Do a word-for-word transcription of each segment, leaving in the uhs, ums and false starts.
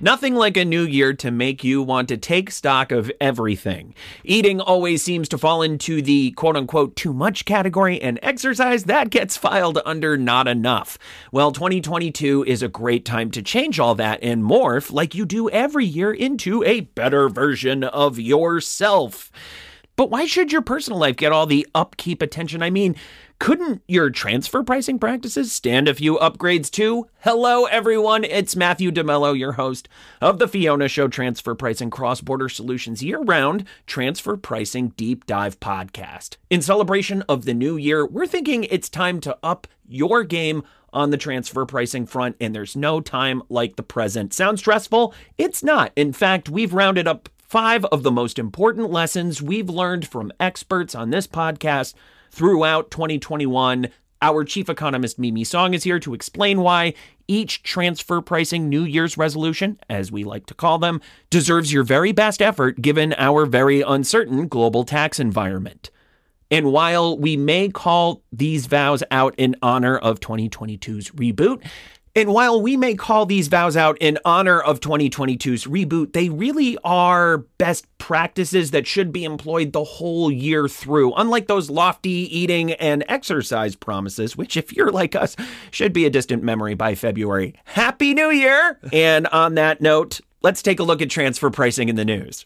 Nothing like a new year to make you want to take stock of everything. Eating always seems to fall into the quote-unquote too much category, and exercise, that gets filed under not enough. Well, twenty twenty-two is a great time to change all that and morph like you do every year into a better version of yourself. But why should your personal life get all the upkeep attention? I mean, couldn't your transfer pricing practices stand a few upgrades too? Hello, everyone. It's Matthew DeMello, your host of the Fiona Show Transfer Pricing Cross-Border Solutions Year-Round Transfer Pricing Deep Dive Podcast. In celebration of the new year, we're thinking it's time to up your game on the transfer pricing front, and there's no time like the present. Sounds stressful? It's not. In fact, we've rounded up five of the most important lessons we've learned from experts on this podcast throughout twenty twenty-one. Our chief economist, Mimi Song, is here to explain why each transfer pricing New Year's resolution, as we like to call them, deserves your very best effort given our very uncertain global tax environment. And while we may call these vows out in honor of twenty twenty-two's reboot, And while we may call these vows out in honor of twenty twenty-two's reboot, they really are best practices that should be employed the whole year through, unlike those lofty eating and exercise promises, which, if you're like us, should be a distant memory by February. Happy New Year! And on that note, let's take a look at transfer pricing in the news.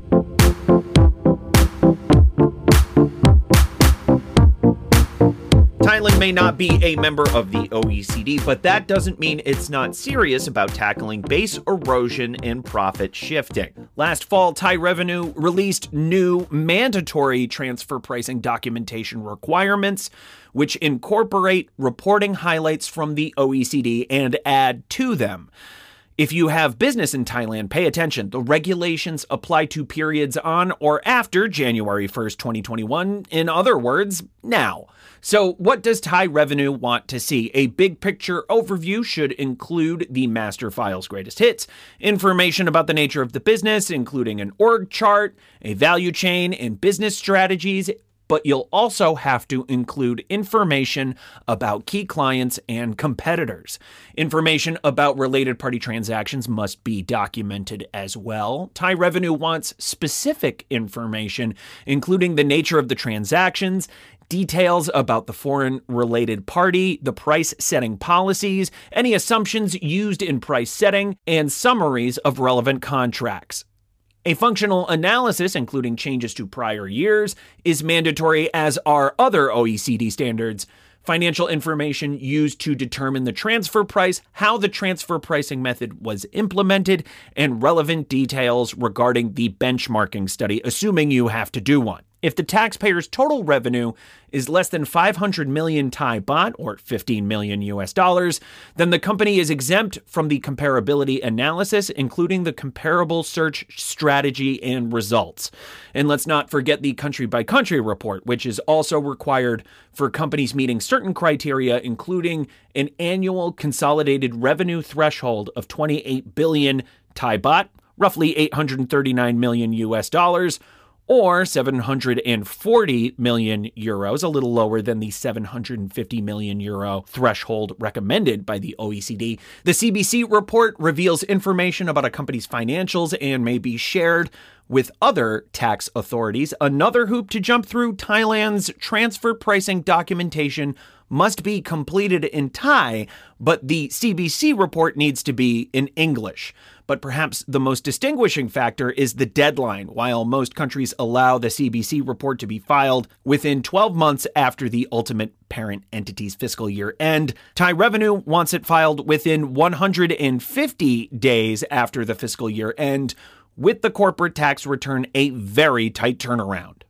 Thailand may not be a member of the O E C D, but that doesn't mean it's not serious about tackling base erosion and profit shifting. Last fall, Thai Revenue released new mandatory transfer pricing documentation requirements, which incorporate reporting highlights from the O E C D and add to them. If you have business in Thailand, pay attention. The regulations apply to periods on or after January first, twenty twenty-one. In other words, now. So what does Thai Revenue want to see? A big picture overview should include the master file's greatest hits, information about the nature of the business, including an org chart, a value chain, and business strategies. But you'll also have to include information about key clients and competitors. Information about related party transactions must be documented as well. Thai Revenue wants specific information, including the nature of the transactions, details about the foreign-related party, the price-setting policies, any assumptions used in price setting, and summaries of relevant contracts. A functional analysis, including changes to prior years, is mandatory, as are other O E C D standards. Financial information used to determine the transfer price, how the transfer pricing method was implemented, and relevant details regarding the benchmarking study, assuming you have to do one. If the taxpayer's total revenue is less than five hundred million Thai baht, or fifteen million U S dollars, then the company is exempt from the comparability analysis, including the comparable search strategy and results. And let's not forget the country-by-country report, which is also required for companies meeting certain criteria, including an annual consolidated revenue threshold of twenty-eight billion Thai baht, roughly eight hundred thirty-nine million U S dollars, or seven hundred forty million euros, a little lower than the seven hundred fifty million euro threshold recommended by the O E C D. The C B C report reveals information about a company's financials and may be shared with other tax authorities. Another hoop to jump through: Thailand's transfer pricing documentation must be completed in Thai, but the C B C report needs to be in English. But perhaps the most distinguishing factor is the deadline. While most countries allow the C B C report to be filed within twelve months after the ultimate parent entity's fiscal year end, Thai Revenue wants it filed within one hundred fifty days after the fiscal year end, with the corporate tax return a very tight turnaround.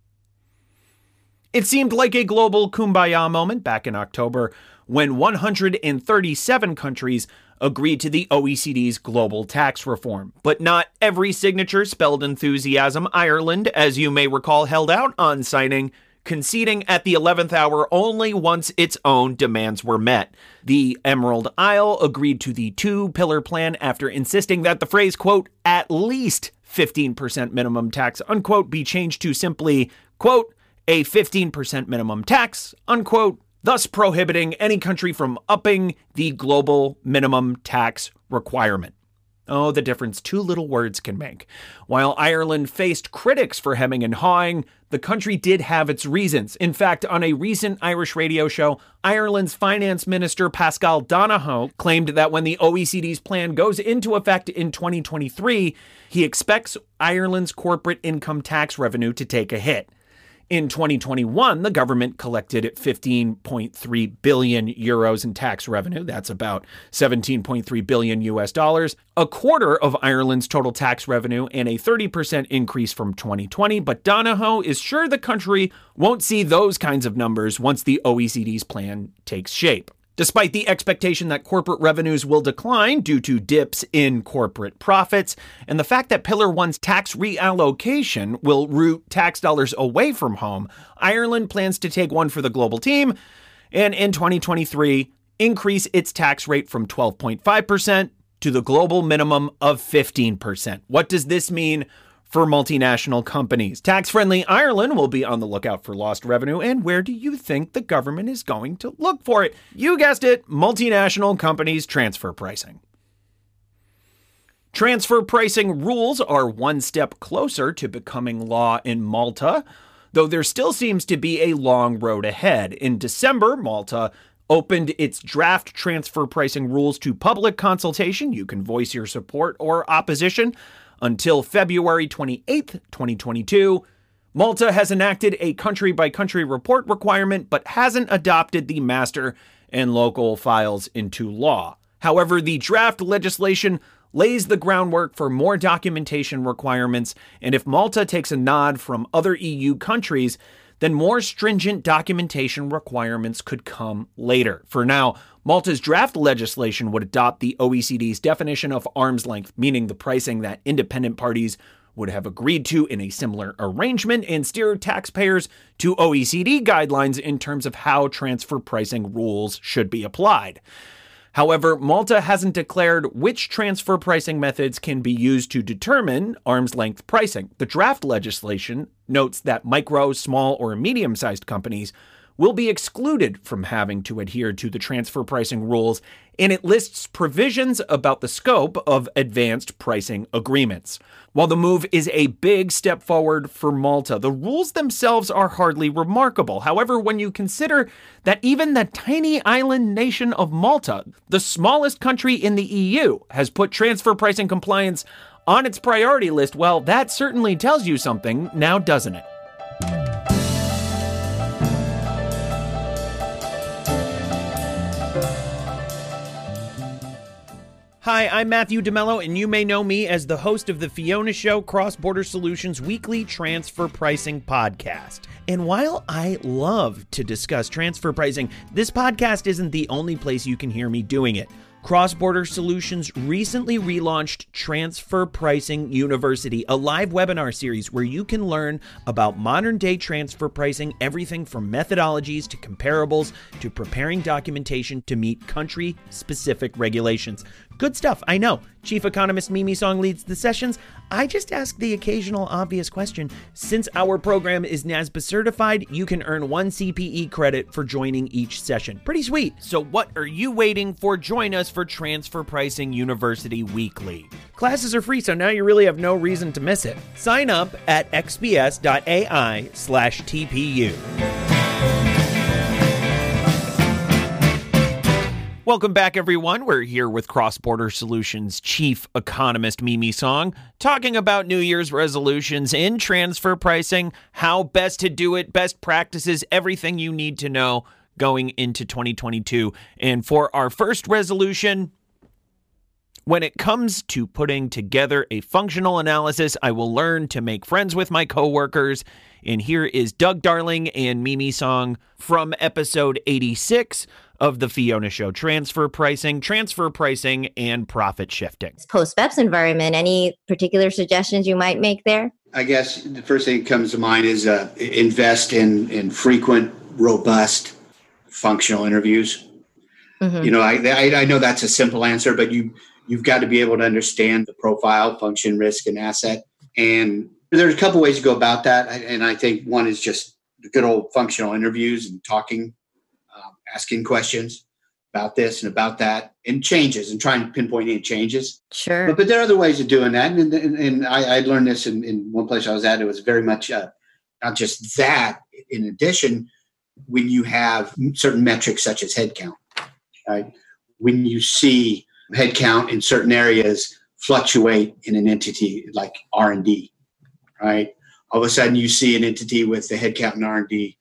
It seemed like a global kumbaya moment back in October when one hundred thirty-seven countries agreed to the O E C D's global tax reform. But not every signature spelled enthusiasm. Ireland, as you may recall, held out on signing, conceding at the eleventh hour only once its own demands were met. The Emerald Isle agreed to the two-pillar plan after insisting that the phrase, quote, at least fifteen percent minimum tax, unquote, be changed to simply, quote, a fifteen percent minimum tax, unquote, thus prohibiting any country from upping the global minimum tax requirement. Oh, the difference two little words can make. While Ireland faced critics for hemming and hawing, the country did have its reasons. In fact, on a recent Irish radio show, Ireland's finance minister Pascal Donohoe claimed that when the O E C D's plan goes into effect in twenty twenty-three, he expects Ireland's corporate income tax revenue to take a hit. In twenty twenty-one, the government collected fifteen point three billion euros in tax revenue. That's about seventeen point three billion U S dollars, a quarter of Ireland's total tax revenue and a thirty percent increase from twenty twenty. But Donohoe is sure the country won't see those kinds of numbers once the O E C D's plan takes shape. Despite the expectation that corporate revenues will decline due to dips in corporate profits, and the fact that Pillar one's tax reallocation will route tax dollars away from home, Ireland plans to take one for the global team, and in twenty twenty-three, increase its tax rate from twelve point five percent to the global minimum of fifteen percent. What does this mean for multinational companies? Tax-friendly Ireland will be on the lookout for lost revenue, and where do you think the government is going to look for it? You guessed it, multinational companies' transfer pricing. Transfer pricing rules are one step closer to becoming law in Malta, though there still seems to be a long road ahead. In December, Malta opened its draft transfer pricing rules to public consultation. You can voice your support or opposition. Until February twenty-eighth, twenty twenty-two, Malta has enacted a country-by-country report requirement but hasn't adopted the master and local files into law. However, the draft legislation lays the groundwork for more documentation requirements, and if Malta takes a nod from other E U countries, then more stringent documentation requirements could come later. For now, Malta's draft legislation would adopt the O E C D's definition of arm's length, meaning the pricing that independent parties would have agreed to in a similar arrangement, and steer taxpayers to O E C D guidelines in terms of how transfer pricing rules should be applied. However, Malta hasn't declared which transfer pricing methods can be used to determine arm's length pricing. The draft legislation notes that micro, small, or medium-sized companies will be excluded from having to adhere to the transfer pricing rules, and it lists provisions about the scope of advanced pricing agreements. While the move is a big step forward for Malta, the rules themselves are hardly remarkable. However, when you consider that even the tiny island nation of Malta, the smallest country in the E U, has put transfer pricing compliance on its priority list, well, that certainly tells you something, now doesn't it? Hi, I'm Matthew DeMello, and you may know me as the host of the Fiona Show Cross Border Solutions weekly transfer pricing podcast. And while I love to discuss transfer pricing, this podcast isn't the only place you can hear me doing it. Cross Border Solutions recently relaunched Transfer Pricing University, a live webinar series where you can learn about modern-day transfer pricing, everything from methodologies to comparables to preparing documentation to meet country-specific regulations. Good stuff, I know. Chief Economist Mimi Song leads the sessions. I just ask the occasional obvious question. Since our program is NASBA certified, you can earn one C P E credit for joining each session. Pretty sweet. So what are you waiting for? Join us for Transfer Pricing University Weekly. Classes are free, so now you really have no reason to miss it. Sign up at xps.ai slash TPU. Welcome back, everyone. We're here with Cross Border Solutions Chief Economist Mimi Song, talking about New Year's resolutions in transfer pricing, how best to do it, best practices, everything you need to know going into twenty twenty-two. And for our first resolution, when it comes to putting together a functional analysis, I will learn to make friends with my coworkers. And here is Doug Darling and Mimi Song from episode eighty-six of the Fiona Show, Transfer Pricing, Transfer Pricing, and Profit Shifting. Post-BEPS environment, any particular suggestions you might make there? I guess the first thing that comes to mind is uh, invest in, in frequent, robust, functional interviews. Mm-hmm. You know, I, I I know that's a simple answer, but you, you've got to be able to understand the profile, function, risk, and asset. And there's a couple ways to go about that. And I think one is just the good old functional interviews and talking, um, asking questions. about this and about that, and changes, and try and pinpoint any changes. Sure. But, but there are other ways of doing that. And, and, and I, I learned this in, in one place I was at. It was very much uh, not just that. In addition, when you have certain metrics such as headcount, right? When you see headcount in certain areas fluctuate in an entity like R and D, right? All of a sudden you see an entity with the headcount in R and D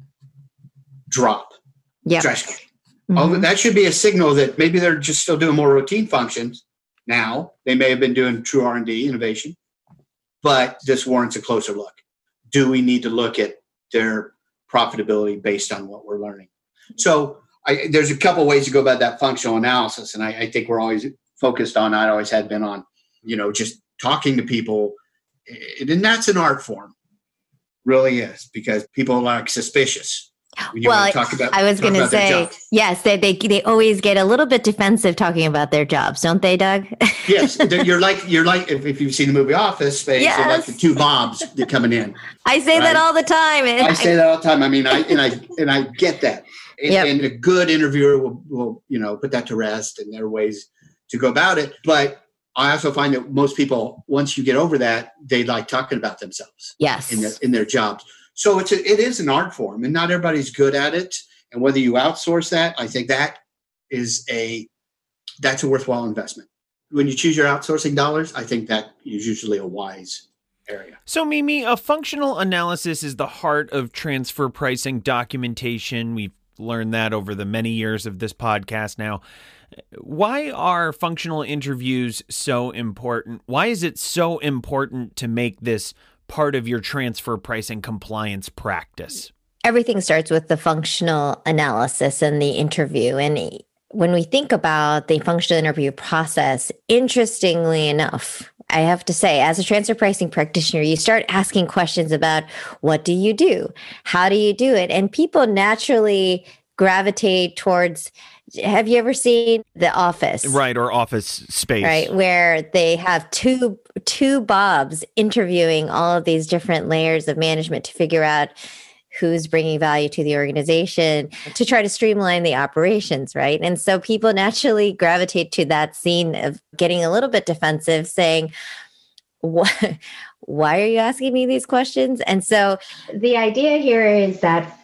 drop. Yeah. Mm-hmm. All that should be a signal that maybe they're just still doing more routine functions now. They may have been doing true R and D innovation, but this warrants a closer look. Do we need to look at their profitability based on what we're learning? So I, there's a couple ways to go about that functional analysis. And I, I think we're always focused on, I always had been on, you know, just talking to people. And that's an art form, really is, because people are like suspicious. When you well, talk about, I was going to say, yes, they, they they always get a little bit defensive talking about their jobs, don't they, Doug? Yes, you're like you're like if, if you've seen the movie Office, they yes. are like the two Bobs that coming in. I say right? that all the time. And I say I, that all the time. I mean, I and I and I get that. And, yep. and a good interviewer will, will you know put that to rest, and there are ways to go about it. But I also find that most people, once you get over that, they like talking about themselves. Yes, in their in their jobs. So it's a, it is an art form, and not everybody's good at it. And whether you outsource that, I think that is a that's a worthwhile investment. When you choose your outsourcing dollars, I think that is usually a wise area. So, Mimi, a functional analysis is the heart of transfer pricing documentation. We've learned that over the many years of this podcast now. Why are functional interviews so important? Why is it so important to make this part of your transfer pricing compliance practice? Everything starts with the functional analysis and the interview. And when we think about the functional interview process, interestingly enough, I have to say, as a transfer pricing practitioner, you start asking questions about what do you do? How do you do it? And people naturally gravitate towards, have you ever seen The Office? Right, or Office Space. Right, where they have two two Bobs interviewing all of these different layers of management to figure out who's bringing value to the organization to try to streamline the operations, right? And so people naturally gravitate to that scene of getting a little bit defensive, saying, "What? Why are you asking me these questions?" And so the idea here is that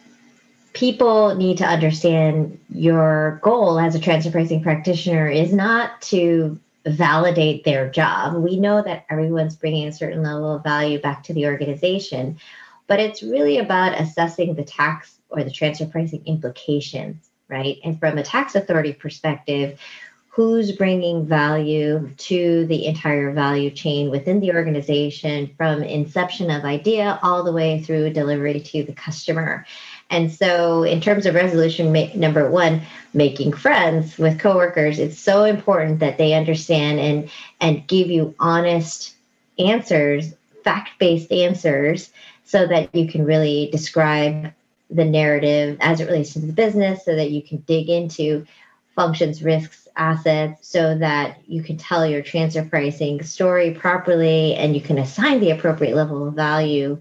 people need to understand your goal as a transfer pricing practitioner is not to validate their job. We know that everyone's bringing a certain level of value back to the organization, but it's really about assessing the tax or the transfer pricing implications, right? And from a tax authority perspective, who's bringing value to the entire value chain within the organization from inception of idea all the way through delivery to the customer. And so in terms of resolution ma- number one, making friends with coworkers, it's so important that they understand and, and give you honest answers, fact-based answers, so that you can really describe the narrative as it relates to the business, so that you can dig into functions, risks, assets, so that you can tell your transfer pricing story properly and you can assign the appropriate level of value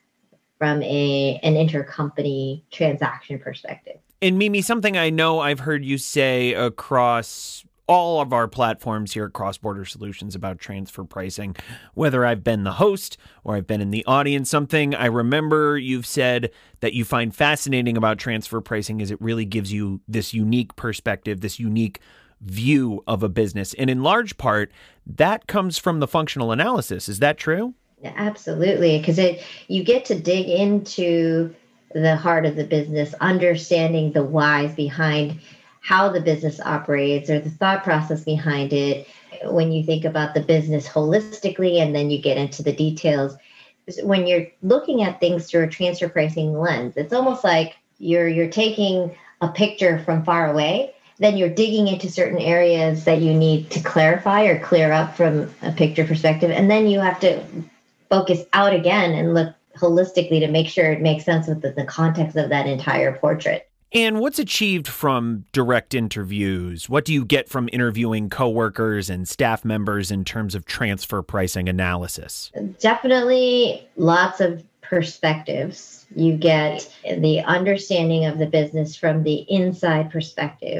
from a an intercompany transaction perspective. And Mimi, something I know I've heard you say across all of our platforms here at Cross Border Solutions about transfer pricing, whether I've been the host or I've been in the audience, something I remember you've said that you find fascinating about transfer pricing is it really gives you this unique perspective, this unique view of a business. And in large part, that comes from the functional analysis. Is that true? Absolutely, because it you get to dig into the heart of the business, understanding the whys behind how the business operates or the thought process behind it. When you think about the business holistically, and then you get into the details, when you're looking at things through a transfer pricing lens, it's almost like you're you're taking a picture from far away. Then you're digging into certain areas that you need to clarify or clear up from a picture perspective, and then you have to focus out again and look holistically to make sure it makes sense with the, the context of that entire portrait. And what's achieved from direct interviews? What do you get from interviewing coworkers and staff members in terms of transfer pricing analysis? Definitely lots of perspectives. You get the understanding of the business from the inside perspective.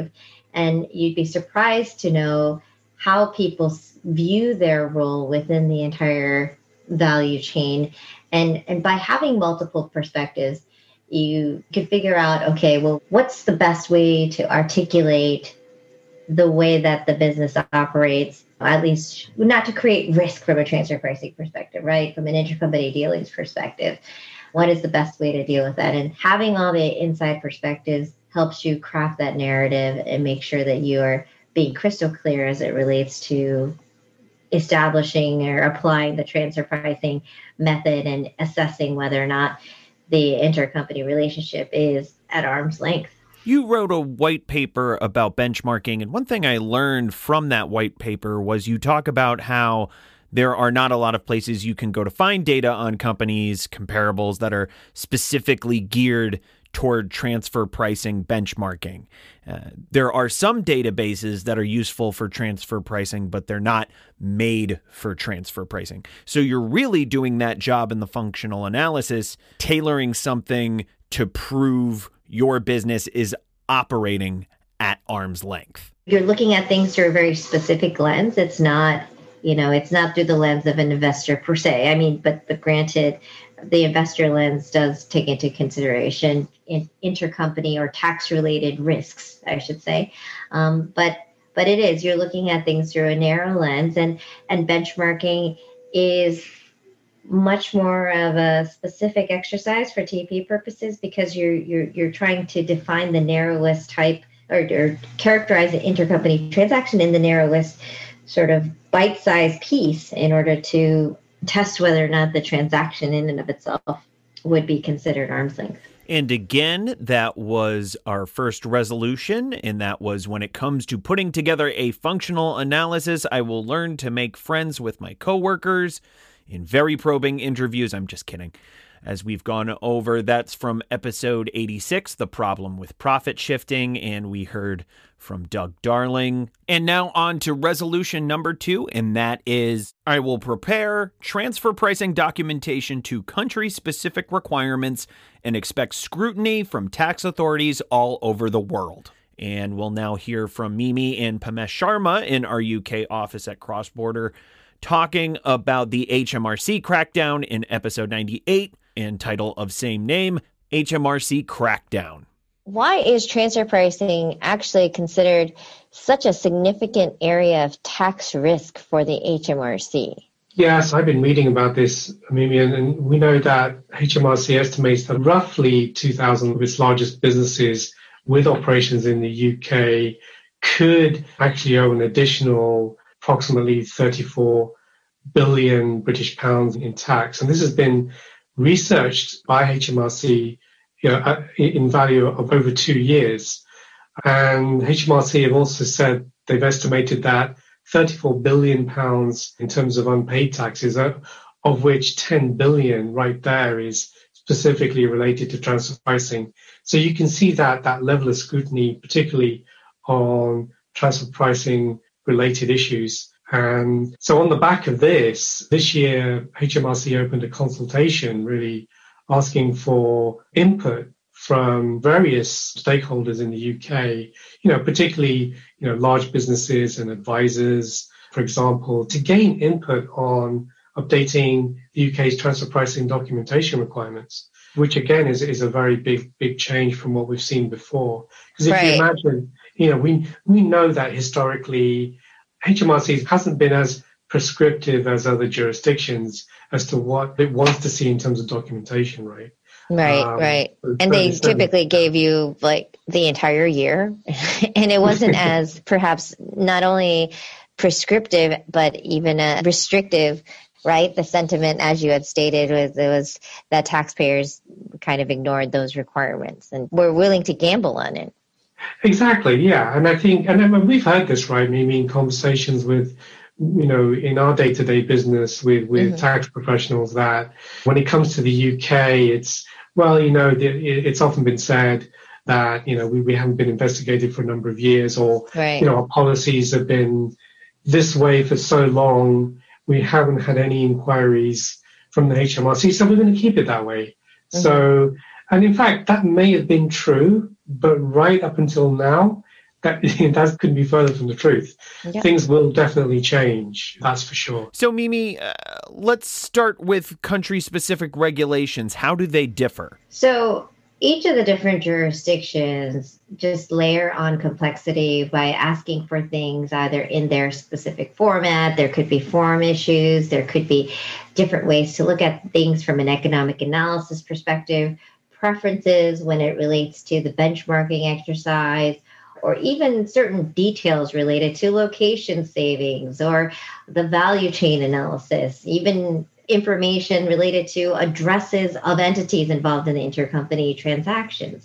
And you'd be surprised to know how people view their role within the entire value chain. And, and by having multiple perspectives, you could figure out, okay, well, what's the best way to articulate the way that the business operates, at least not to create risk from a transfer pricing perspective, right? From an intercompany dealings perspective, what is the best way to deal with that? And having all the inside perspectives helps you craft that narrative and make sure that you are being crystal clear as it relates to establishing or applying the transfer pricing method and assessing whether or not the intercompany relationship is at arm's length. You wrote a white paper about benchmarking, and one thing I learned from that white paper was you talk about how there are not a lot of places you can go to find data on companies, comparables that are specifically geared toward transfer pricing benchmarking. Uh, there are some databases that are useful for transfer pricing, but they're not made for transfer pricing. So you're really doing that job in the functional analysis, tailoring something to prove your business is operating at arm's length. You're looking at things through a very specific lens. It's not, you know, it's not through the lens of an investor per se. I mean, but, but granted, the investor lens does take into consideration in intercompany or tax-related risks, I should say. Um, but but it is, you're looking at things through a narrow lens, and, and benchmarking is much more of a specific exercise for T P purposes, because you're you're you're trying to define the narrowest type or, or characterize an intercompany transaction in the narrowest sort of bite-sized piece in order to test whether or not the transaction in and of itself would be considered arm's length. And again, that was our first resolution, and that was when it comes to putting together a functional analysis, I will learn to make friends with my coworkers in very probing interviews. I'm just kidding. As we've gone over, that's from episode eighty-six, The Problem with Profit Shifting, and we heard from Doug Darling. And now on to resolution number two, and that is, I will prepare transfer pricing documentation to country-specific requirements and expect scrutiny from tax authorities all over the world. And we'll now hear from Mimi and Pamesh Sharma in our U K office at CrossBorder, talking about the H M R C crackdown in episode ninety-eight and title of same name, H M R C crackdown. Why is transfer pricing actually considered such a significant area of tax risk for the H M R C? Yes, I've been reading about this, Mimi, and we know that H M R C estimates that roughly two thousand of its largest businesses with operations in the U K could actually owe an additional approximately thirty-four billion British pounds in tax. And this has been researched by H M R C, you know, in value of over two years. And H M R C have also said they've estimated that thirty-four billion pounds in terms of unpaid taxes, of which ten billion right there is specifically related to transfer pricing. So you can see that that level of scrutiny, particularly on transfer pricing related issues. And so on the back of this, this year, H M R C opened a consultation really asking for input from various stakeholders in the U K, you know, particularly, you know, large businesses and advisors, for example, to gain input on updating the U K's transfer pricing documentation requirements, which again is, is a very big, big change from what we've seen before. Because if right. you imagine, you know, we, we know that historically H M R C hasn't been as prescriptive as other jurisdictions as to what it wants to see in terms of documentation, right? Right, um, right. And they typically gave you like the entire year. And it wasn't as perhaps not only prescriptive, but even uh, restrictive, right? The sentiment, as you had stated, was it was that taxpayers kind of ignored those requirements and were willing to gamble on it. Exactly, yeah. And I think, and I mean, we've heard this, right, Mimi, in conversations with, you know, in our day-to-day business with, with mm-hmm. tax professionals, that when it comes to the U K, it's, well, you know, it's often been said that, you know, we, we haven't been investigated for a number of years, or, right. you know, our policies have been this way for so long, we haven't had any inquiries from the H M R C, so we're going to keep it that way. Mm-hmm. So, and in fact, that may have been true, but right up until now, that, that couldn't be further from the truth. Yeah. Things will definitely change, that's for sure. So, Mimi, uh, let's start with country-specific regulations. How do they differ? So each of the different jurisdictions just layer on complexity by asking for things either in their specific format. There could be form issues. There could be different ways to look at things from an economic analysis perspective, preferences when it relates to the benchmarking exercise, or even certain details related to location savings or the value chain analysis, even information related to addresses of entities involved in the intercompany transactions.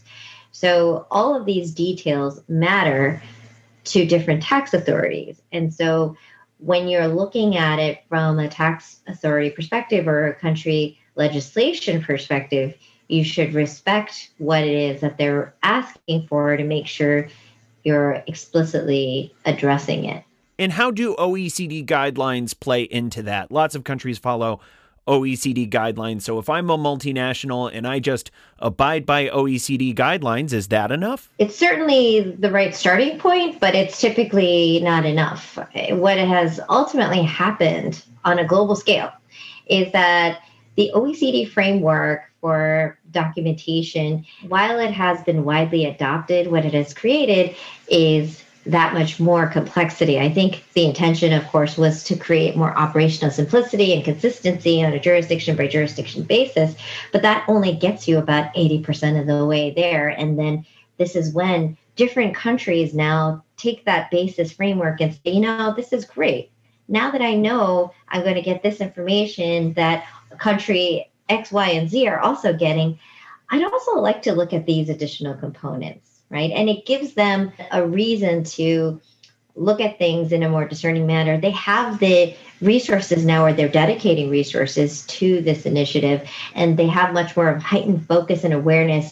So all of these details matter to different tax authorities. And so when you're looking at it from a tax authority perspective or a country legislation perspective, you should respect what it is that they're asking for to make sure you're explicitly addressing it. And how do O E C D guidelines play into that? Lots of countries follow O E C D guidelines. So if I'm a multinational and I just abide by O E C D guidelines, is that enough? It's certainly the right starting point, but it's typically not enough. What has ultimately happened on a global scale is that the O E C D framework for documentation, while it has been widely adopted, what it has created is that much more complexity. I think the intention, of course, was to create more operational simplicity and consistency on a jurisdiction by jurisdiction basis, but that only gets you about eighty percent of the way there. And then this is when different countries now take that basis framework and say, you know, this is great. Now that I know I'm going to get this information that country X, Y, and Z are also getting, I'd also like to look at these additional components, right? And it gives them a reason to look at things in a more discerning manner. They have the resources now, or they're dedicating resources to this initiative, and they have much more of heightened focus and awareness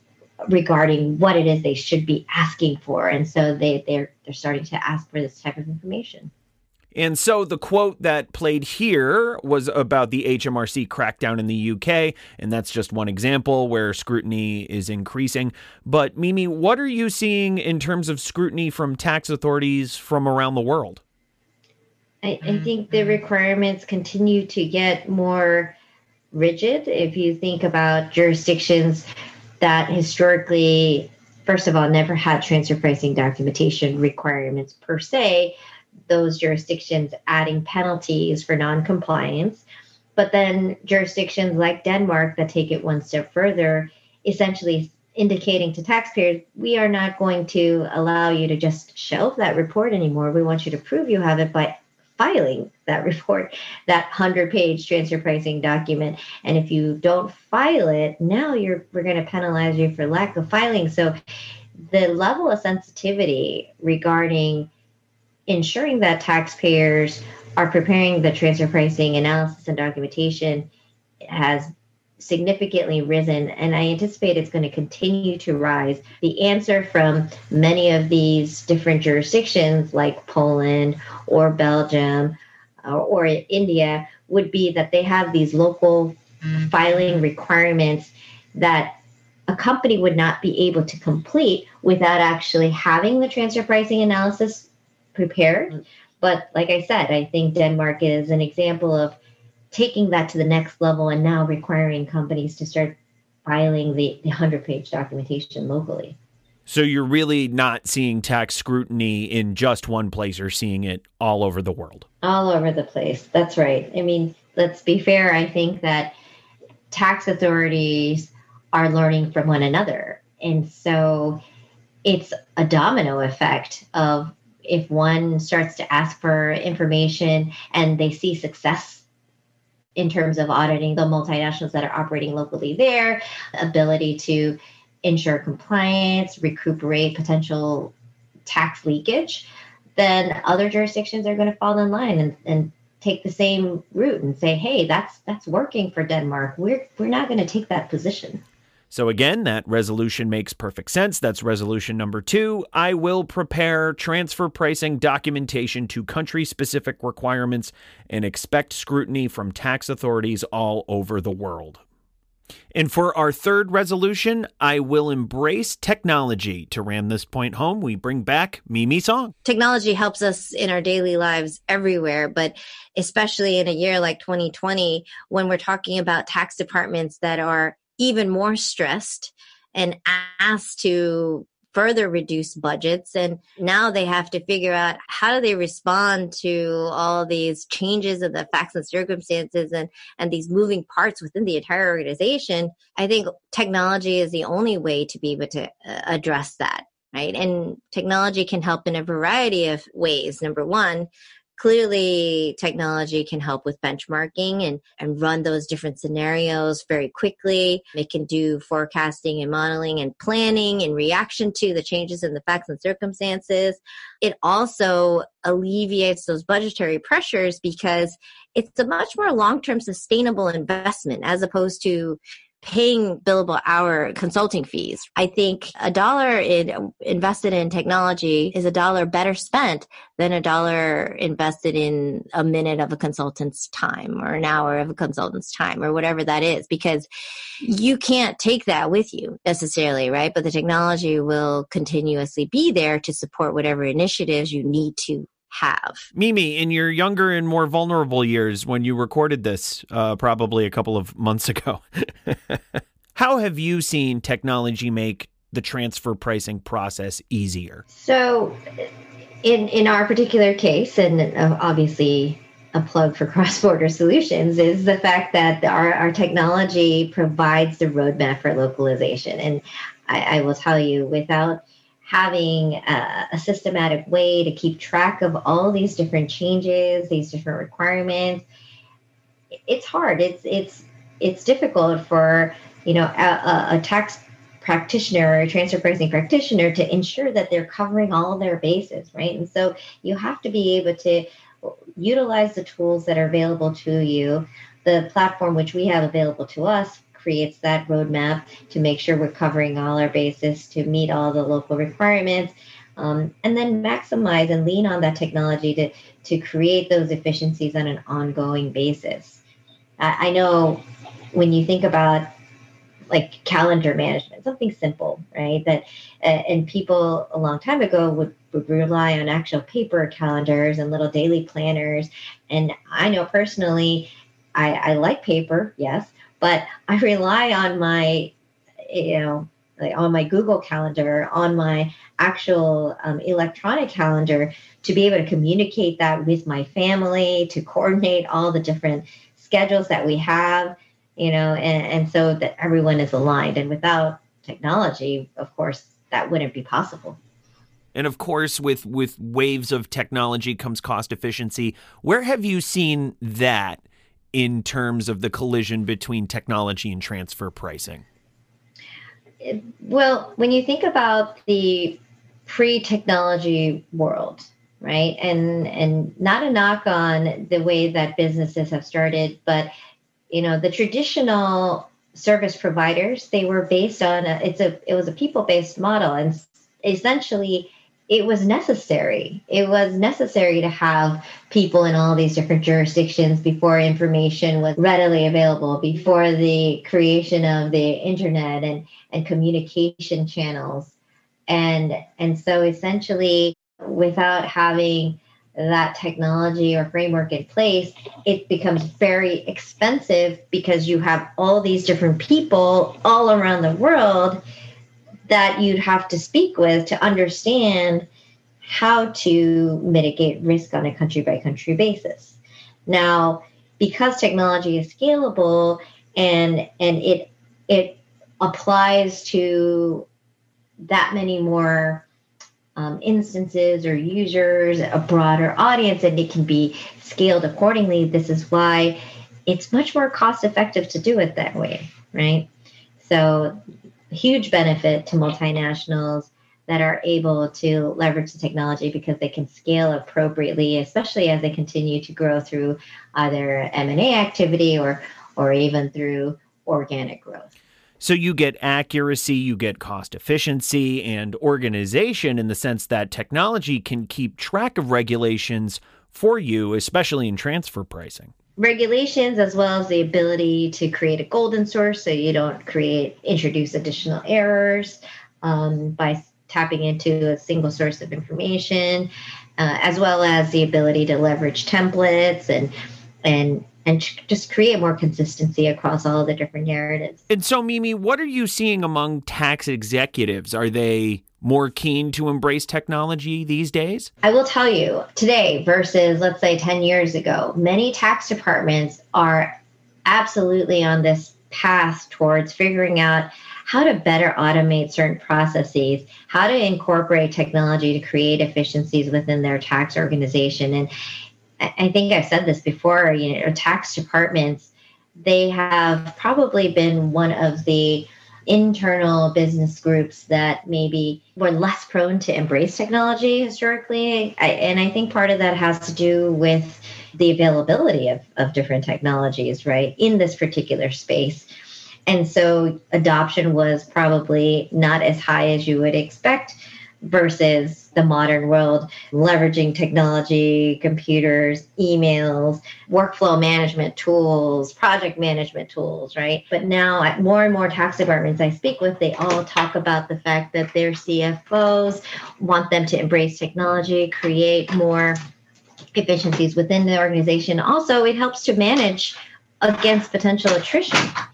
regarding what it is they should be asking for. And so they, they're, they're starting to ask for this type of information. And so the quote that played here was about the H M R C crackdown in the U K, and that's just one example where scrutiny is increasing. But Mimi, what are you seeing in terms of scrutiny from tax authorities from around the world? I, I think the requirements continue to get more rigid. If you think about jurisdictions that historically, first of all, never had transfer pricing documentation requirements per se, those jurisdictions adding penalties for non-compliance. But then jurisdictions like Denmark that take it one step further, essentially indicating to taxpayers, we are not going to allow you to just shelve that report anymore. We want you to prove you have it by filing that report, that hundred-page transfer pricing document. And if you don't file it, now you're we're going to penalize you for lack of filing. So the level of sensitivity regarding ensuring that taxpayers are preparing the transfer pricing analysis and documentation has significantly risen, and I anticipate it's going to continue to rise. The answer from many of these different jurisdictions like Poland or Belgium or, or India would be that they have these local filing requirements that a company would not be able to complete without actually having the transfer pricing analysis prepared. But like I said, I think Denmark is an example of taking that to the next level and now requiring companies to start filing the, the hundred-page documentation locally. So you're really not seeing tax scrutiny in just one place, you're seeing it all over the world. All over the place. That's right. I mean, let's be fair. I think that tax authorities are learning from one another. And so it's a domino effect of if one starts to ask for information and they see success in terms of auditing the multinationals that are operating locally there, ability to ensure compliance, recuperate potential tax leakage, then other jurisdictions are going to fall in line and, and take the same route and say, hey, that's that's working for Denmark. We're we're not going to take that position. So again, that resolution makes perfect sense. That's resolution number two. I will prepare transfer pricing documentation to country-specific requirements and expect scrutiny from tax authorities all over the world. And for our third resolution, I will embrace technology. To ram this point home, we bring back Mimi Song. Technology helps us in our daily lives everywhere, but especially in a year like twenty twenty, when we're talking about tax departments that are even more stressed and asked to further reduce budgets. And now they have to figure out how do they respond to all these changes of the facts and circumstances and, and these moving parts within the entire organization. I think technology is the only way to be able to uh, address that, right? And technology can help in a variety of ways. Number one, clearly, technology can help with benchmarking and, and run those different scenarios very quickly. It can do forecasting and modeling and planning in reaction to the changes in the facts and circumstances. It also alleviates those budgetary pressures because it's a much more long-term sustainable investment as opposed to paying billable hour consulting fees. I think a dollar in, invested in technology is a dollar better spent than a dollar invested in a minute of a consultant's time or an hour of a consultant's time or whatever that is, because you can't take that with you necessarily, right? But the technology will continuously be there to support whatever initiatives you need to have. Mimi, in your younger and more vulnerable years when you recorded this, uh, probably a couple of months ago, how have you seen technology make the transfer pricing process easier? So in, in our particular case, and obviously a plug for cross-border solutions, is the fact that our, our technology provides the roadmap for localization. And I, I will tell you, without having a, a systematic way to keep track of all these different changes, these different requirements, it's hard. It's it's it's difficult for you know a, a tax practitioner or a transfer pricing practitioner to ensure that they're covering all their bases, right? And so you have to be able to utilize the tools that are available to you. The platform which we have available to us creates that roadmap to make sure we're covering all our bases to meet all the local requirements, um, and then maximize and lean on that technology to, to create those efficiencies on an ongoing basis. I, I know when you think about like calendar management, something simple, right? That uh, and people a long time ago would, would rely on actual paper calendars and little daily planners. And I know personally, I, I like paper, yes, but I rely on my, you know, like on my Google Calendar, on my actual um, electronic calendar to be able to communicate that with my family, to coordinate all the different schedules that we have, you know, and, and so that everyone is aligned. And without technology, of course, that wouldn't be possible. And of course, with, with waves of technology comes cost efficiency. Where have you seen that in terms of the collision between technology and transfer pricing? Well, when you think about the pre-technology world, right, and and not a knock on the way that businesses have started, but you know, the traditional service providers, they were based on a, it's a it was a people-based model, and essentially it was necessary. It was necessary to have people in all these different jurisdictions before information was readily available, before the creation of the internet and, and communication channels. And, and so essentially, without having that technology or framework in place, it becomes very expensive because you have all these different people all around the world that you'd have to speak with to understand how to mitigate risk on a country by country basis. Now, because technology is scalable and and it it applies to that many more um, instances or users, a broader audience, and it can be scaled accordingly. This is why it's much more cost effective to do it that way, right? So huge benefit to multinationals that are able to leverage the technology because they can scale appropriately, especially as they continue to grow through either M and A activity or or even through organic growth. So you get accuracy, you get cost efficiency and organization in the sense that technology can keep track of regulations for you, especially in transfer pricing. regulations, as well as the ability to create a golden source so you don't create, introduce additional errors um, by tapping into a single source of information, uh, as well as the ability to leverage templates and and and just create more consistency across all the different narratives. And so, Mimi, what are you seeing among tax executives? Are they more keen to embrace technology these days? I will tell you, today versus, let's say, ten years ago, many tax departments are absolutely on this path towards figuring out how to better automate certain processes, how to incorporate technology to create efficiencies within their tax organization. And I think I've said this before, you know, tax departments, they have probably been one of the internal business groups that maybe were less prone to embrace technology historically. I, and I think part of that has to do with the availability of, of different technologies, right, in this particular space. And so adoption was probably not as high as you would expect versus the modern world, leveraging technology, computers, emails, workflow management tools, project management tools, right? But now at more and more tax departments I speak with, they all talk about the fact that their C F Os want them to embrace technology, create more efficiencies within the organization. Also, it helps to manage against potential attrition.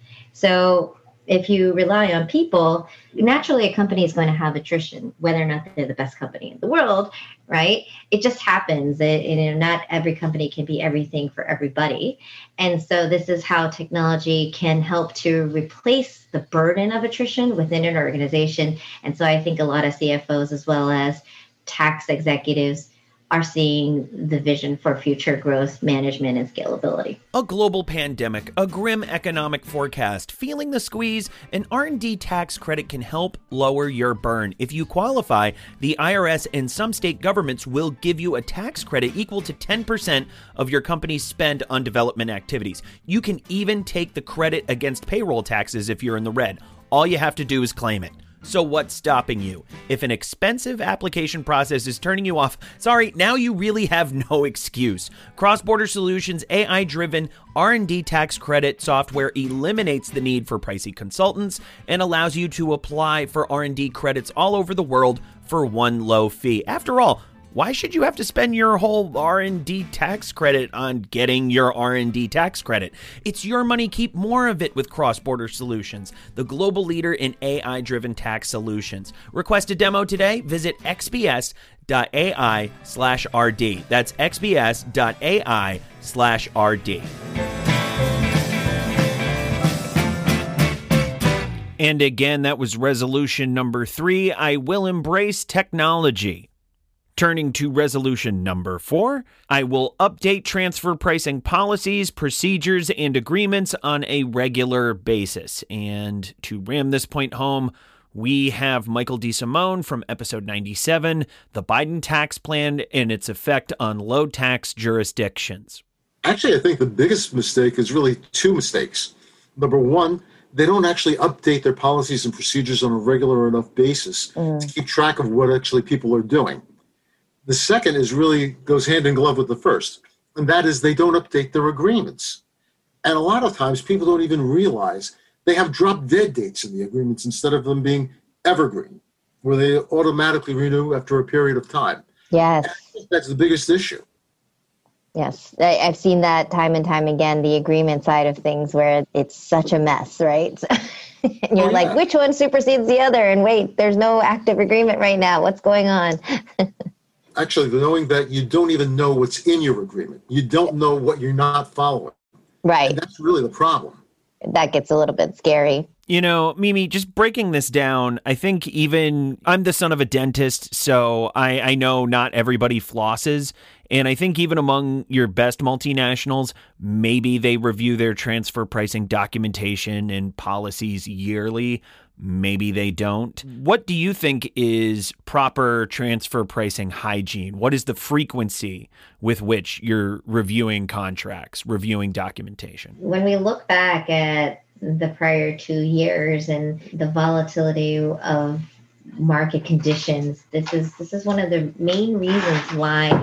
So if you rely on people, naturally a company is going to have attrition, whether or not they're the best company in the world, right? It just happens that, you know, not every company can be everything for everybody. And so this is how technology can help to replace the burden of attrition within an organization. And so I think a lot of C F Os as well as tax executives are seeing the vision for future growth, management, and scalability. A global pandemic, a grim economic forecast, feeling the squeeze, an R and D tax credit can help lower your burn. If you qualify, the I R S and some state governments will give you a tax credit equal to ten percent of your company's spend on development activities. You can even take the credit against payroll taxes if you're in the red. All you have to do is claim it. So what's stopping you? If an expensive application process is turning you off, sorry, now you really have no excuse. Cross-Border Solutions' A I-driven R and D tax credit software eliminates the need for pricey consultants and allows you to apply for R and D credits all over the world for one low fee. After all, why should you have to spend your whole R and D tax credit on getting your R and D tax credit? It's your money. Keep more of it with Cross-Border Solutions, the global leader in A I-driven tax solutions. Request a demo today. Visit xbs.ai slash RD. That's xbs.ai slash RD. And again, that was resolution number three. I will embrace technology. Turning to resolution number four, I will update transfer pricing policies, procedures, and agreements on a regular basis. And to ram this point home, we have Michael DeSimone from episode ninety-seven, The Biden Tax Plan and its Effect on Low Tax Jurisdictions. Actually, I think the biggest mistake is really two mistakes. Number one, they don't actually update their policies and procedures on a regular enough basis mm. to keep track of what actually people are doing. The second is really goes hand in glove with the first, and that is they don't update their agreements. And a lot of times people don't even realize they have drop dead dates in the agreements instead of them being evergreen, where they automatically renew after a period of time. Yes. And I think that's the biggest issue. Yes, I, I've seen that time and time again, the agreement side of things where it's such a mess, right? And you're oh, like, yeah. Which one supersedes the other? And wait, there's no active agreement right now. What's going on? Actually, knowing that you don't even know what's in your agreement. You don't know what you're not following. Right. And that's really the problem. That gets a little bit scary. You know, Mimi, just breaking this down, I think even I'm the son of a dentist, so I, I know not everybody flosses. And I think even among your best multinationals, maybe they review their transfer pricing documentation and policies yearly. Maybe they don't. What do you think is proper transfer pricing hygiene? What is the frequency with which you're reviewing contracts, reviewing documentation? When we look back at the prior two years and the volatility of market conditions, this is this is one of the main reasons why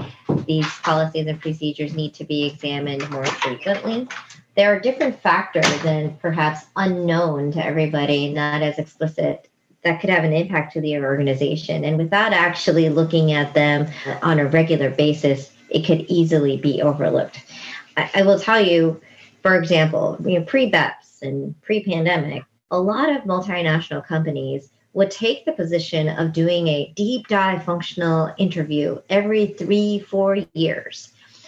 these policies and procedures need to be examined more frequently. There are different factors and perhaps unknown to everybody, not as explicit, that could have an impact to the organization. And without actually looking at them on a regular basis, it could easily be overlooked. I, I will tell you, for example, you know, pre-B E P S and pre-pandemic, a lot of multinational companies would take the position of doing a deep dive functional interview every three, four years.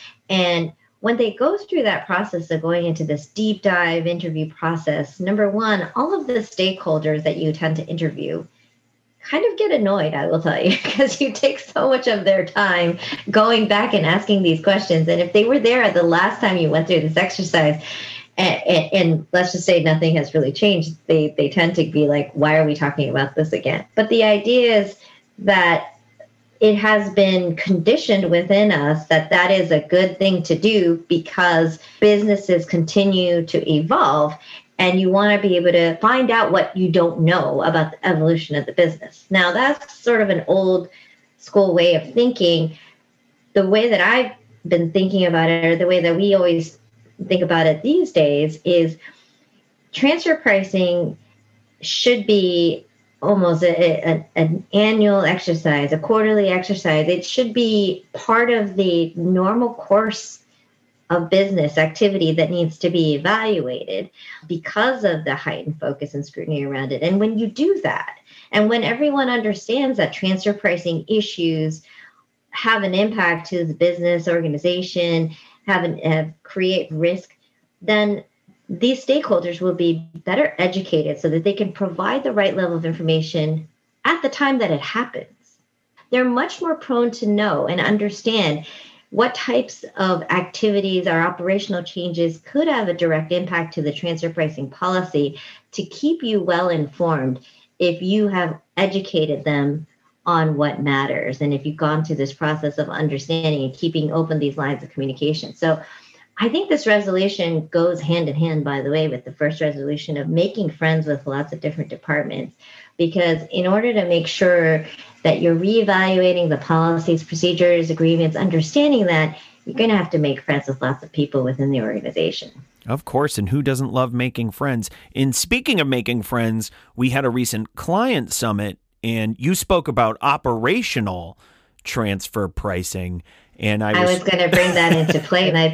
And when they go through that process of going into this deep dive interview process, number one, all of the stakeholders that you tend to interview kind of get annoyed, I will tell you, because you take so much of their time going back and asking these questions. And if they were there at the last time you went through this exercise, and, and, and let's just say nothing has really changed, they, they tend to be like, why are we talking about this again? But the idea is that it has been conditioned within us that that is a good thing to do because businesses continue to evolve and you want to be able to find out what you don't know about the evolution of the business. Now, that's sort of an old school way of thinking. The way that I've been thinking about it, or the way that we always think about it these days, is transfer pricing should be almost a, a, an annual exercise, a quarterly exercise. It should be part of the normal course of business activity that needs to be evaluated because of the heightened focus and scrutiny around it. And when you do that, and when everyone understands that transfer pricing issues have an impact to the business organization, have, an, have create risk, then these stakeholders will be better educated so that they can provide the right level of information at the time that it happens. They're much more prone to know and understand what types of activities or operational changes could have a direct impact to the transfer pricing policy to keep you well informed if you have educated them on what matters and if you've gone through this process of understanding and keeping open these lines of communication. So I think this resolution goes hand in hand, by the way, with the first resolution of making friends with lots of different departments, because in order to make sure that you're reevaluating the policies, procedures, agreements, understanding that, you're going to have to make friends with lots of people within the organization. Of course, and who doesn't love making friends? And speaking of making friends, we had a recent client summit, and you spoke about operational transfer pricing. And I was, I was going to bring that into play, and I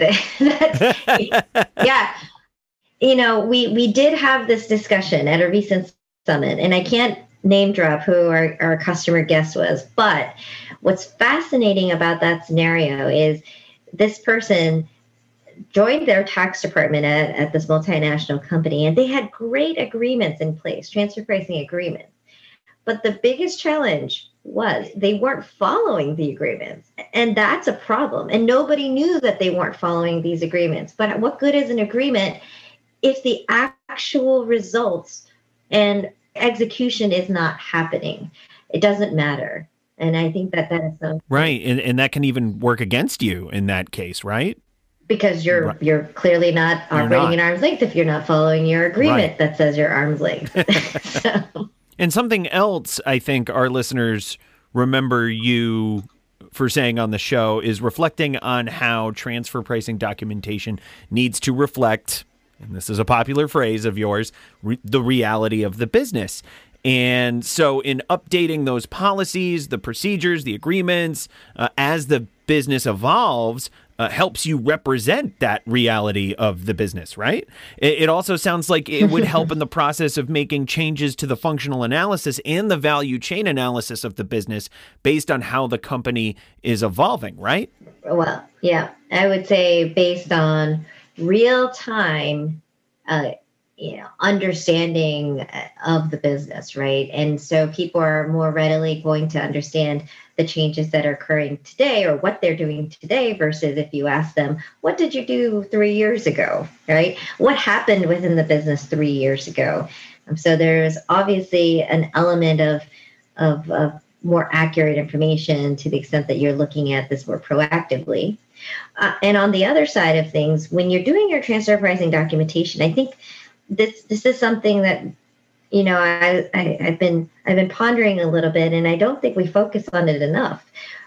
think, yeah, you know, we we did have this discussion at a recent summit, and I can't name drop who our, our customer guest was, but what's fascinating about that scenario is this person joined their tax department at, at this multinational company, and they had great agreements in place, transfer pricing agreements. But the biggest challenge was they weren't following the agreements. And that's a problem. And nobody knew that they weren't following these agreements. But what good is an agreement if the actual results and execution is not happening? It doesn't matter. And I think that that is so right. And, and that can even work against you in that case, right? Because you're right. You're clearly not you're operating not. in arm's length if you're not following your agreement right. that says you're arm's length. so. And something else I think our listeners remember you for saying on the show is reflecting on how transfer pricing documentation needs to reflect, and this is a popular phrase of yours, re- the reality of the business. And so in updating those policies, the procedures, the agreements, uh, as the business evolves, uh, helps you represent that reality of the business, right? It, it also sounds like it would help in the process of making changes to the functional analysis and the value chain analysis of the business based on how the company is evolving, right? Well, yeah, I would say based on real time, uh, you know, understanding of the business, right? And so people are more readily going to understand the changes that are occurring today or what they're doing today versus if you ask them, what did you do three years ago, right? What happened within the business three years ago? Um, so there's obviously an element of, of, of more accurate information to the extent that you're looking at this more proactively. Uh, and on the other side of things, when you're doing your transfer pricing documentation, I think This this is something that, you know, I, I, I've been I've been pondering a little bit, and I don't think we focus on it enough.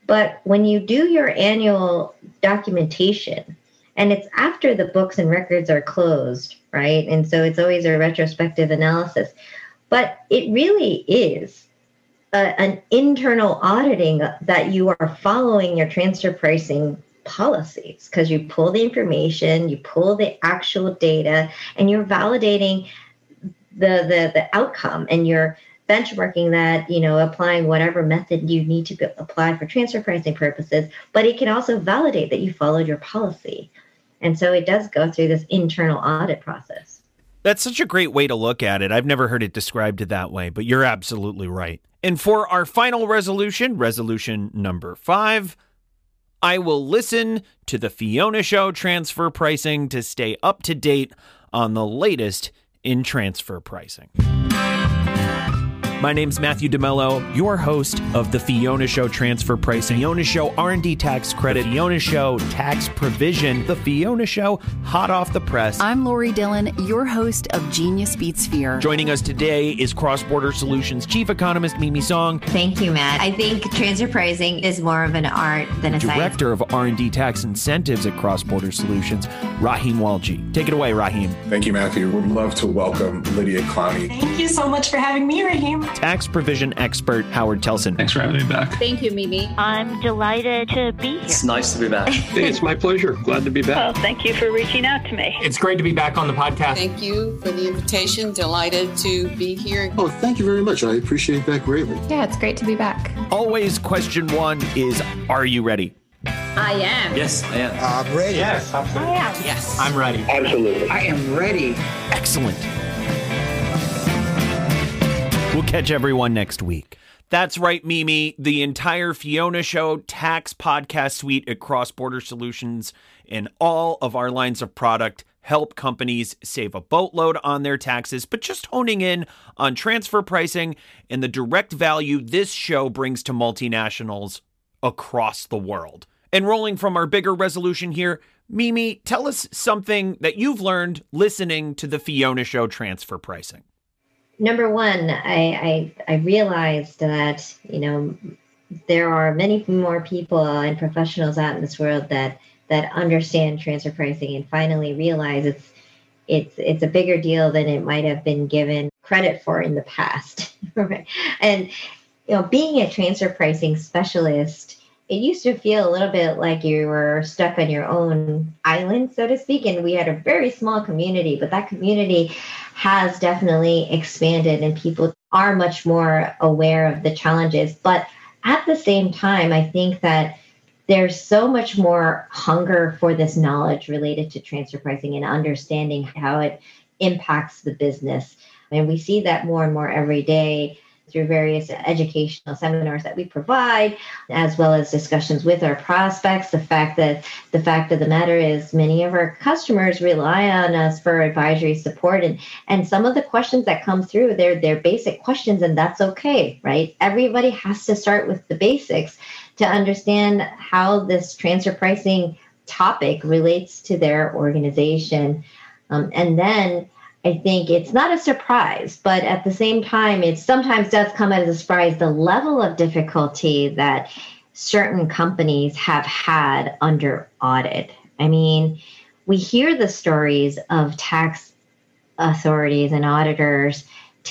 But when you do your annual documentation, and it's after the books and records are closed, right? And so it's always a retrospective analysis. But it really is a, an internal auditing that you are following your transfer pricing policies, because you pull the information, you pull the actual data, and you're validating the, the, the outcome, and you're benchmarking that, you know, applying whatever method you need to go, apply for transfer pricing purposes, but it can also validate that you followed your policy. And so it does go through this internal audit process. That's such a great way to look at it. I've never heard it described that way, but you're absolutely right. And for our final resolution, resolution number five, I will listen to the Fiona Show transfer pricing to stay up to date on the latest in transfer pricing. My name's Matthew DeMello, your host of the Fiona Show Transfer Pricing, Fiona Show R and D Tax Credit, Fiona Show Tax Provision, the Fiona Show Hot Off the Press. I'm Lori Dillon, your host of Genius Beats Fear. Joining us today is Cross Border Solutions Chief Economist Mimi Song. Thank you, Matt. I think transfer pricing is more of an art than a science. Director of R and D Tax Incentives at Cross Border Solutions, Rahim Walji. Take it away, Rahim. Thank you, Matthew. We'd love to welcome Lydia Clowney. Thank you so much for having me, Rahim. Tax provision expert Howard Telson. Thanks for having me back. Thank you, Mimi. I'm delighted to be here. It's nice to be back. Hey, it's my pleasure. Glad to be back. Well, thank you for reaching out to me. It's great to be back on the podcast. Thank you for the invitation. Delighted to be here. Oh, thank you very much. I appreciate that greatly. Yeah, it's great to be back. Always question one is, are you ready? I am. Yes, I am. I'm ready. Yes, absolutely. I am. Yes. I'm ready. Absolutely. I am ready. Excellent. We'll catch everyone next week. That's right, Mimi. The entire Fiona Show tax podcast suite at Cross Border Solutions and all of our lines of product help companies save a boatload on their taxes, but just honing in on transfer pricing and the direct value this show brings to multinationals across the world. And rolling from our bigger resolution here, Mimi, tell us something that you've learned listening to the Fiona Show transfer pricing. Number one, I, I I realized that, you know, there are many more people and professionals out in this world that that understand transfer pricing and finally realize it's it's it's a bigger deal than it might have been given credit for in the past. And, you know, being a transfer pricing specialist, it used to feel a little bit like you were stuck on your own island, so to speak. And we had a very small community, but that community has definitely expanded and people are much more aware of the challenges. But at the same time, I think that there's so much more hunger for this knowledge related to transfer pricing and understanding how it impacts the business. And we see that more and more every day through various educational seminars that we provide, as well as discussions with our prospects. The fact that the fact of the matter is many of our customers rely on us for advisory support. And, and some of the questions that come through, they're, they're basic questions, and that's okay, right? Everybody has to start with the basics to understand how this transfer pricing topic relates to their organization. Um, and then I think it's not a surprise, but at the same time, it sometimes does come as a surprise, the level of difficulty that certain companies have had under audit. I mean, we hear the stories of tax authorities and auditors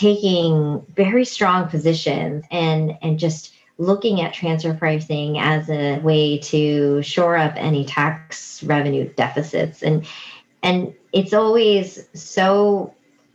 taking very strong positions and, and just looking at transfer pricing as a way to shore up any tax revenue deficits. And And it's always so,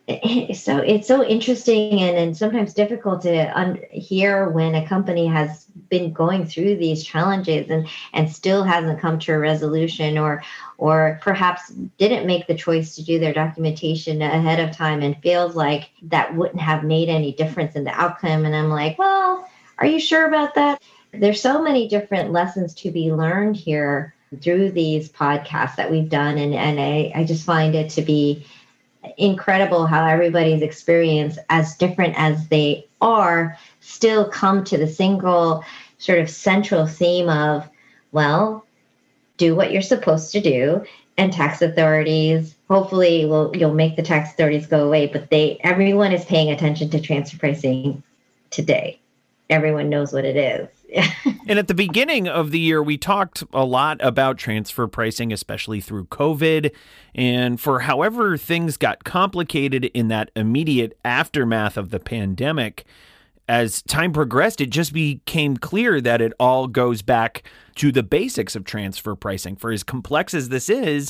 so it's so interesting and, and sometimes difficult to un- hear when a company has been going through these challenges and, and still hasn't come to a resolution, or or perhaps didn't make the choice to do their documentation ahead of time and feels like that wouldn't have made any difference in the outcome. And I'm like, well, are you sure about that? There's so many different lessons to be learned here through these podcasts that we've done. And, and I, I just find it to be incredible how everybody's experience, as different as they are, still come to the single sort of central theme of, well, do what you're supposed to do. And tax authorities, hopefully will you'll make the tax authorities go away, but they everyone is paying attention to transfer pricing today. everyone knows what it is. And at the beginning of the year, we talked a lot about transfer pricing, especially through COVID. And for however things got complicated in that immediate aftermath of the pandemic, as time progressed, it just became clear that it all goes back to the basics of transfer pricing. For as complex as this is,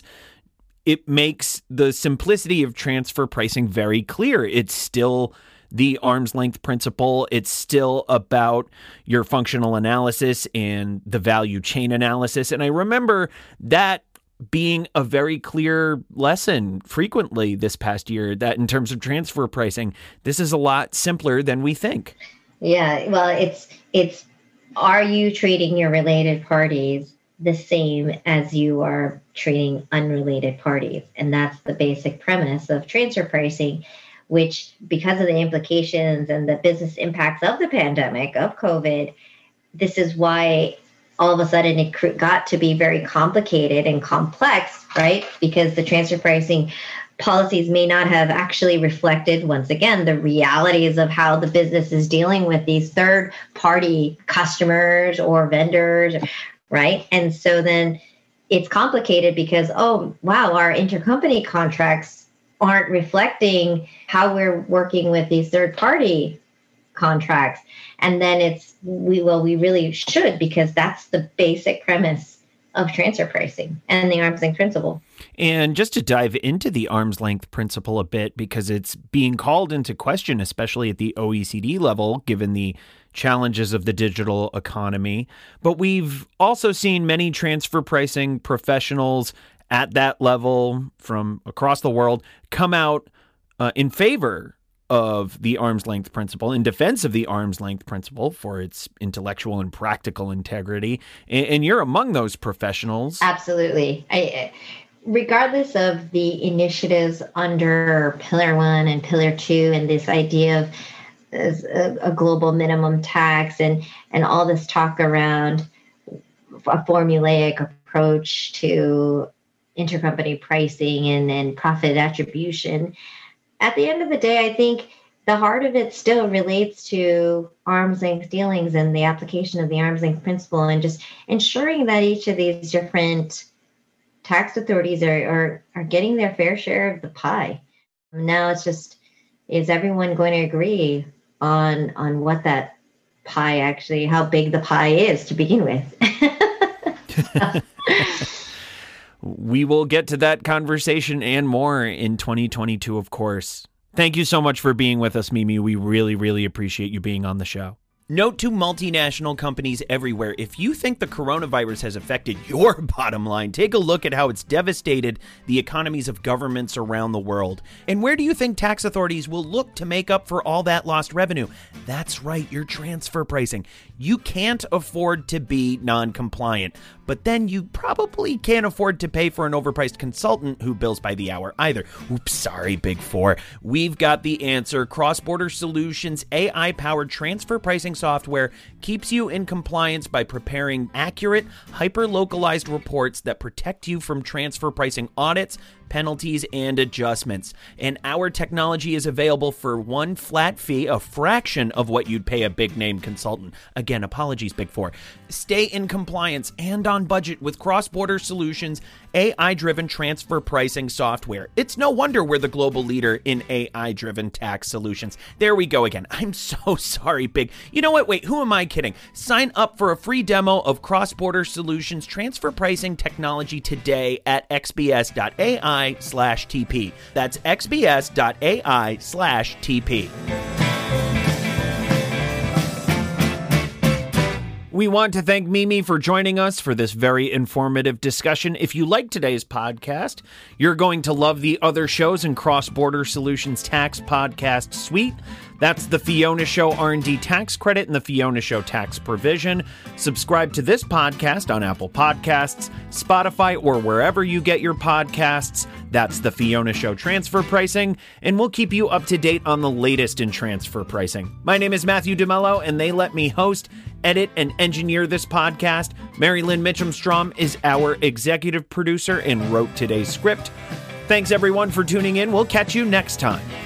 it makes the simplicity of transfer pricing very clear. It's still the arm's length principle. It's still about your functional analysis and the value chain analysis. And I remember that being a very clear lesson frequently this past year, that in terms of transfer pricing, this is a lot simpler than we think. Yeah, well, it's, it's, are you treating your related parties the same as you are treating unrelated parties? And that's the basic premise of transfer pricing, which, because of the implications and the business impacts of the pandemic, of COVID, this is why all of a sudden it got to be very complicated and complex, right? Because the transfer pricing policies may not have actually reflected, once again, the realities of how the business is dealing with these third-party customers or vendors, right? And so then it's complicated because, oh, wow, our intercompany contracts aren't reflecting how we're working with these third-party contracts. And then it's, we well, we really should, because that's the basic premise of transfer pricing and the arm's length principle. And just to dive into the arm's length principle a bit, because it's being called into question, especially at the O E C D level, given the challenges of the digital economy. But we've also seen many transfer pricing professionals at that level from across the world come out uh, in favor of the arm's length principle, in defense of the arm's length principle for its intellectual and practical integrity. And, and you're among those professionals. Absolutely. I, regardless of the initiatives under Pillar One and Pillar Two, and this idea of a, a global minimum tax and, and all this talk around a formulaic approach to intercompany pricing and, and profit attribution, at the end of the day, I think the heart of it still relates to arm's length dealings and the application of the arm's length principle, and just ensuring that each of these different tax authorities are, are, are getting their fair share of the pie. Now it's just, is everyone going to agree on, on what that pie actually, how big the pie is to begin with? We will get to that conversation and more in twenty twenty-two, of course. Thank you so much for being with us, Mimi. We really, really appreciate you being on the show. Note to multinational companies everywhere, if you think the coronavirus has affected your bottom line, take a look at how it's devastated the economies of governments around the world. And where do you think tax authorities will look to make up for all that lost revenue? That's right, your transfer pricing. You can't afford to be non-compliant, but then you probably can't afford to pay for an overpriced consultant who bills by the hour either. Oops, sorry, Big Four. We've got the answer. Cross-Border Solutions A I-powered transfer pricing software keeps you in compliance by preparing accurate, hyper-localized reports that protect you from transfer pricing audits, penalties, and adjustments. And our technology is available for one flat fee, a fraction of what you'd pay a big-name consultant. Again, apologies, Big Four. Stay in compliance and on budget with Cross-Border Solutions A I-driven transfer pricing software. It's no wonder we're the global leader in A I-driven tax solutions. There we go again. I'm so sorry, Big. You know what? Wait, who am I kidding? Sign up for a free demo of Cross-Border Solutions transfer pricing technology today at xbs.ai slash TP. That's xbs.ai slash TP. We want to thank Mimi for joining us for this very informative discussion. If you like today's podcast, you're going to love the other shows in Cross-Border Solutions Tax Podcast Suite. That's the Fiona Show R and D Tax Credit and the Fiona Show Tax Provision. Subscribe to this podcast on Apple Podcasts, Spotify, or wherever you get your podcasts. That's the Fiona Show Transfer Pricing, and we'll keep you up to date on the latest in transfer pricing. My name is Matthew DeMello, and they let me host, edit, and engineer this podcast. Mary Lynn Mitchum-Strom is our executive producer and wrote today's script. Thanks, everyone, for tuning in. We'll catch you next time.